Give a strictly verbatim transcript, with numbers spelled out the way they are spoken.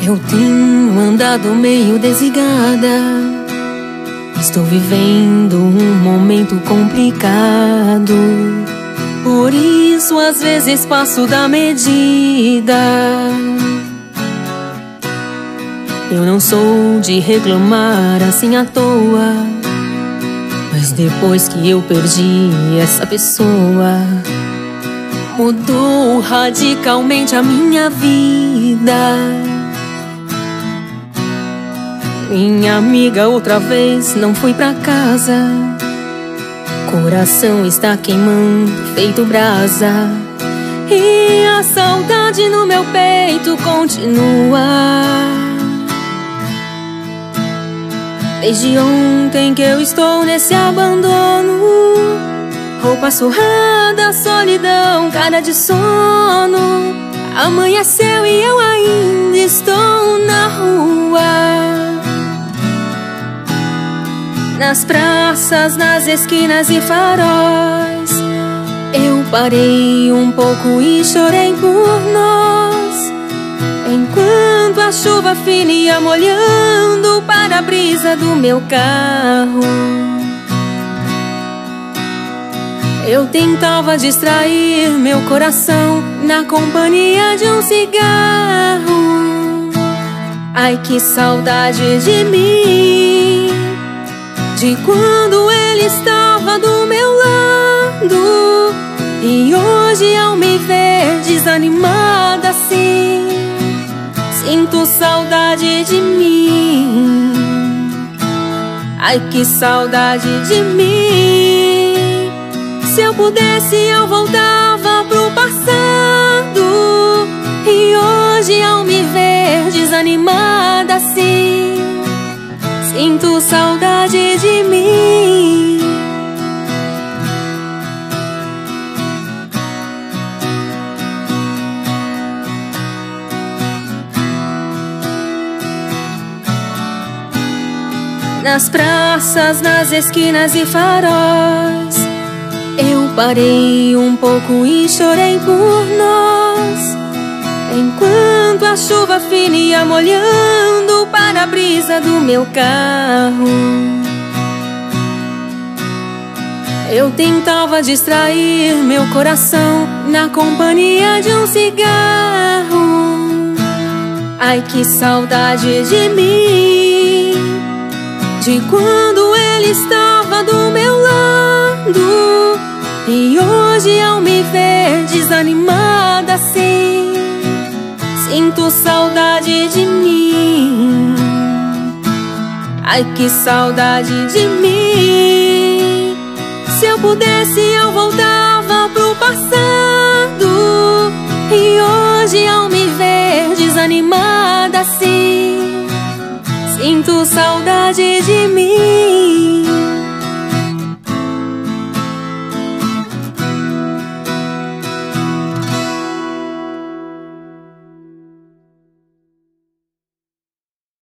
Eu tenho andado meio desligada. Estou vivendo um momento complicado. Por isso às vezes passo da medida. Eu não sou de reclamar assim à toa, mas depois que eu perdi essa pessoa, mudou radicalmente a minha vida. Minha amiga, outra vez não fui pra casa. Coração está queimando, feito brasa. E a saudade no meu peito continua. Desde ontem que eu estou nesse abandono. Roupa surrada, solidão, cara de sono. Amanheceu e eu ainda estou na rua. Nas praças, nas esquinas e faróis, eu parei um pouco e chorei por nós. Enquanto a chuva fina ia molhando o para-brisa do meu carro, eu tentava distrair meu coração na companhia de um cigarro. Ai, que saudade de mim, de quando ele estava do meu lado. E hoje ao me ver desanimada assim, sinto saudade de mim. Ai, que saudade de mim. Se eu pudesse eu voltava pro passado. E hoje ao me ver desanimada assim, sinto saudade de mim. Nas praças, nas esquinas e faróis, eu parei um pouco e chorei por nós. Enquanto a chuva fina ia molhando o para-brisa do meu carro, eu tentava distrair meu coração na companhia de um cigarro. Ai, que saudade de mim, de quando ele estava do meu lado. E hoje ao me ver desanimada assim, sinto saudade de mim. Ai, que saudade de mim. Se eu pudesse eu voltava pro passado. E hoje ao me ver desanimada assim, sinto saudade de mim.